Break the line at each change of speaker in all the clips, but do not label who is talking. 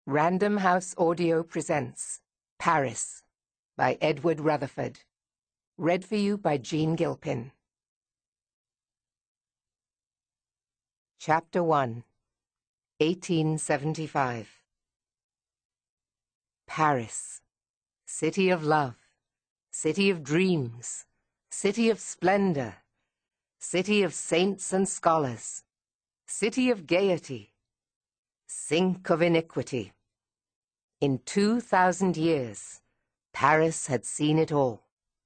Random House Audio presents Paris by Edward Rutherford. Read for you by Jean Gilpin. Chapter 1, 1875. Paris, city of love, city of dreams, city of splendor, city of saints and scholars, city of gaiety, sink of iniquity. In 2,000 years, Paris had seen it all.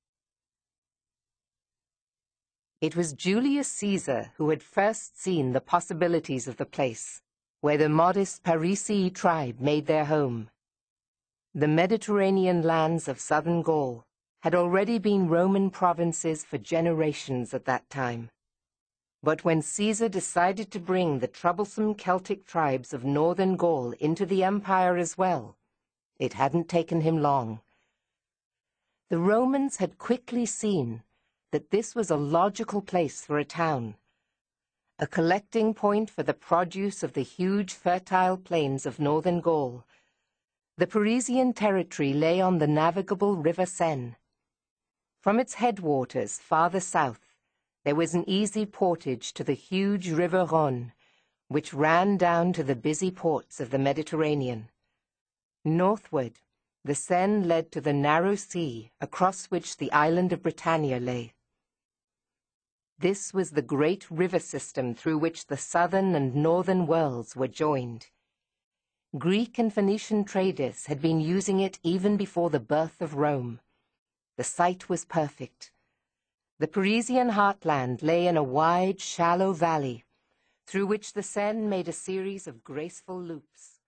It was Julius Caesar who had first seen the possibilities of the place, where the modest Parisii tribe made their home. The Mediterranean lands of southern Gaul had already been Roman provinces for generations at that time. But when Caesar decided to bring the troublesome Celtic tribes of northern Gaul into the empire as well, it hadn't taken him long. The Romans had quickly seen that this was a logical place for a town, a collecting point for the produce of the huge fertile plains of northern Gaul. The Parisian territory lay on the navigable River Seine. From its headwaters farther south, there was an easy portage to the huge River Rhône, which ran down to the busy ports of the Mediterranean. Northward, the Seine led to the narrow sea across which the island of Britannia lay. This was the great river system through which the southern and northern worlds were joined. Greek and Phoenician traders had been using it even before the birth of Rome. The site was perfect. The Parisian heartland lay in a wide, shallow valley, through which the Seine made a series of graceful loops.